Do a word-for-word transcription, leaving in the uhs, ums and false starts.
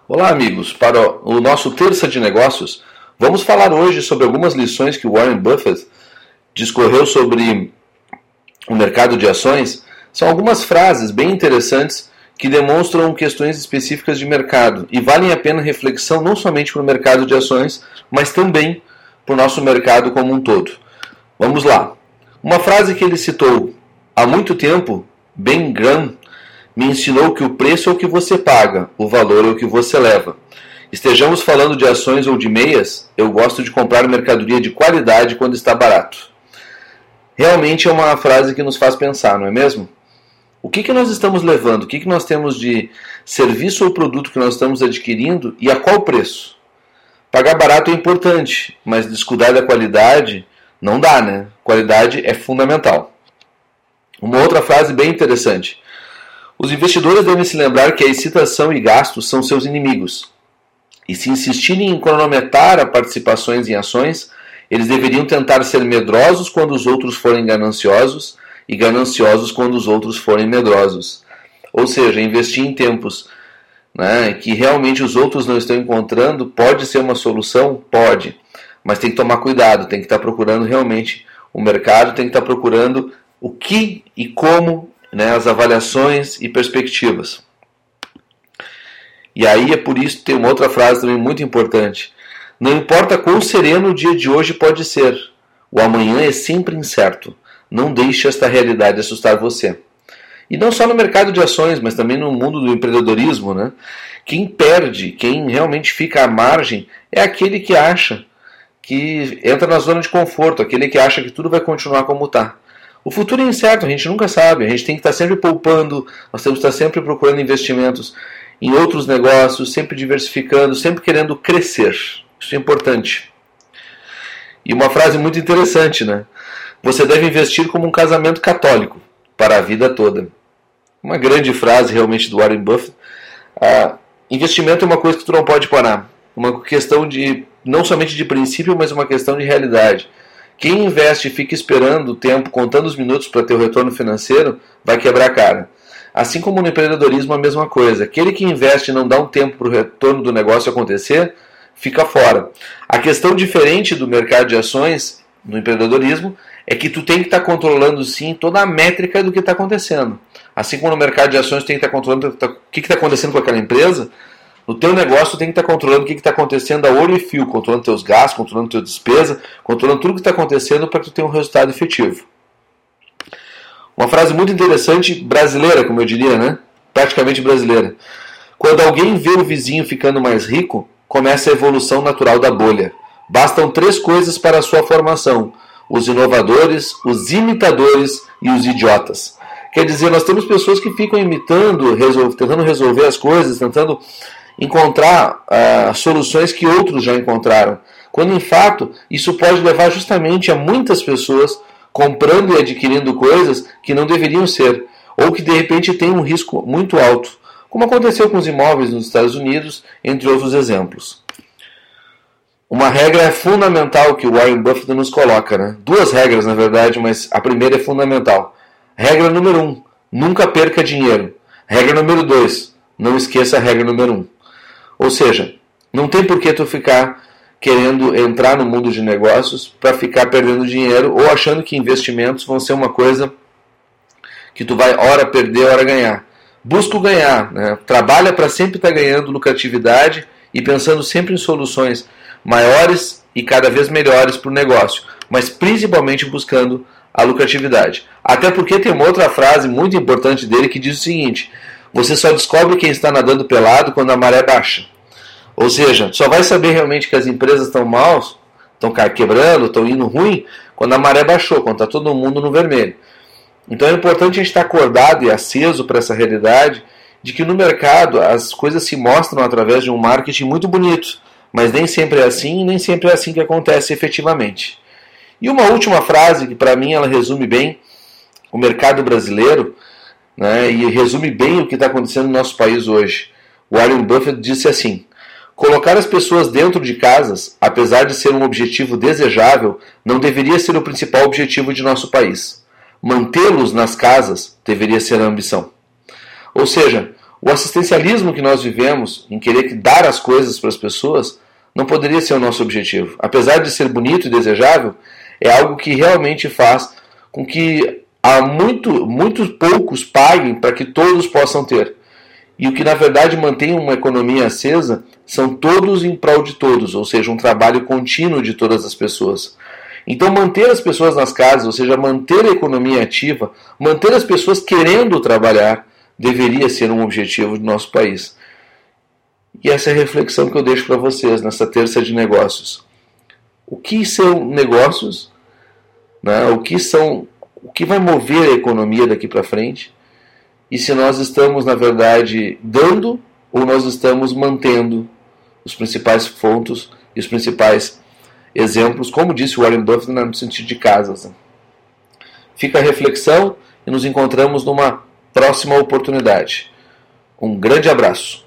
Olá, amigos. Para o nosso Terça de Negócios, vamos falar hoje sobre algumas lições que Warren Buffett discorreu sobre o mercado de ações. São algumas frases bem interessantes que demonstram questões específicas de mercado e valem a pena reflexão não somente para o mercado de ações, mas também para o nosso mercado como um todo. Vamos lá. Uma frase que ele citou: há muito tempo, Ben Graham me ensinou que o preço é o que você paga, o valor é o que você leva. Estejamos falando de ações ou de meias, eu gosto de comprar mercadoria de qualidade quando está barato. Realmente é uma frase que nos faz pensar, não é mesmo? O que, que nós estamos levando? O que, que nós temos de serviço ou produto que nós estamos adquirindo e a qual preço? Pagar barato é importante, mas descuidar da qualidade não dá, né? Qualidade é fundamental. Uma outra frase bem interessante: os investidores devem se lembrar que a excitação e gastos são seus inimigos. E se insistirem em cronometrar as participações em ações, eles deveriam tentar ser medrosos quando os outros forem gananciosos e gananciosos quando os outros forem medrosos. Ou seja, investir em tempos, né, que realmente os outros não estão encontrando pode ser uma solução? Pode. Mas tem que tomar cuidado, tem que estar procurando realmente o mercado, tem que estar procurando o que e como, né, as avaliações e perspectivas. E aí é por isso que tem uma outra frase também muito importante: não importa quão sereno o dia de hoje pode ser, o amanhã é sempre incerto. Não deixe esta realidade assustar você. E não só no mercado de ações, mas também no mundo do empreendedorismo, né? Quem perde, quem realmente fica à margem, é aquele que acha que entra na zona de conforto, aquele que acha que tudo vai continuar como está. O futuro é incerto, a gente nunca sabe, a gente tem que estar sempre poupando, nós temos que estar sempre procurando investimentos em outros negócios, sempre diversificando, sempre querendo crescer. Isso é importante. E uma frase muito interessante, né? Você deve investir como um casamento católico, para a vida toda. Uma grande frase realmente do Warren Buffett. Ah, investimento é uma coisa que tu não pode parar. Uma questão de, não somente de princípio, mas uma questão de realidade. Quem investe e fica esperando o tempo, contando os minutos para ter o retorno financeiro, vai quebrar a cara. Assim como no empreendedorismo, a mesma coisa. Aquele que investe e não dá um tempo para o retorno do negócio acontecer, fica fora. A questão diferente do mercado de ações, no empreendedorismo, é que tu tem que estar controlando sim toda a métrica do que está acontecendo. Assim como no mercado de ações tu tem que estar controlando o que está acontecendo com aquela empresa, no teu negócio tu tem que estar controlando o que está acontecendo a olho e fio, controlando teus gastos, controlando tua despesa, controlando tudo o que está acontecendo para que tu tenha um resultado efetivo. Uma frase muito interessante, brasileira, como eu diria, né? Praticamente brasileira. Quando alguém vê o vizinho ficando mais rico, começa a evolução natural da bolha. Bastam três coisas para a sua formação: os inovadores, os imitadores e os idiotas. Quer dizer, nós temos pessoas que ficam imitando, resolve, tentando resolver as coisas, tentando encontrar ah, soluções que outros já encontraram, quando em fato isso pode levar justamente a muitas pessoas comprando e adquirindo coisas que não deveriam ser, ou que de repente têm um risco muito alto, como aconteceu com os imóveis nos Estados Unidos, entre outros exemplos. Uma regra é fundamental que o Warren Buffett nos coloca, né? Duas regras, na verdade, mas a primeira é fundamental. Regra número um: nunca perca dinheiro. Regra número dois: não esqueça a regra número um. Ou seja, não tem por que tu ficar querendo entrar no mundo de negócios para ficar perdendo dinheiro ou achando que investimentos vão ser uma coisa que tu vai hora perder, hora ganhar. Busca o ganhar, né? Trabalha para sempre estar ganhando lucratividade e pensando sempre em soluções maiores e cada vez melhores para o negócio, mas principalmente buscando a lucratividade. Até porque tem uma outra frase muito importante dele que diz o seguinte: você só descobre quem está nadando pelado quando a maré baixa. Ou seja, só vai saber realmente que as empresas estão mal, estão quebrando, estão indo ruim, quando a maré baixou, quando está todo mundo no vermelho. Então é importante a gente estar acordado e aceso para essa realidade de que no mercado as coisas se mostram através de um marketing muito bonito, mas nem sempre é assim e nem sempre é assim que acontece efetivamente. E uma última frase que para mim ela resume bem o mercado brasileiro, né, e resume bem o que está acontecendo no nosso país hoje. Warren Buffett disse assim: colocar as pessoas dentro de casas, apesar de ser um objetivo desejável, não deveria ser o principal objetivo de nosso país. Mantê-los nas casas deveria ser a ambição. Ou seja, O assistencialismo que nós vivemos, em querer dar as coisas para as pessoas, não poderia ser o nosso objetivo. Apesar de ser bonito e desejável, é algo que realmente faz com que há muito, muitos poucos paguem para que todos possam ter. E o que na verdade mantém uma economia acesa são todos em prol de todos, ou seja, um trabalho contínuo de todas as pessoas. Então manter as pessoas nas casas, ou seja, manter a economia ativa, manter as pessoas querendo trabalhar, deveria ser um objetivo do nosso país. E essa é a reflexão que eu deixo para vocês nessa terça de negócios. O que são negócios? Né? O que são, o que vai mover a economia daqui para frente? E se nós estamos, na verdade, dando ou nós estamos mantendo os principais pontos e os principais exemplos, como disse Warren Buffett, no sentido de casas. Fica a reflexão e nos encontramos numa próxima oportunidade. Um grande abraço.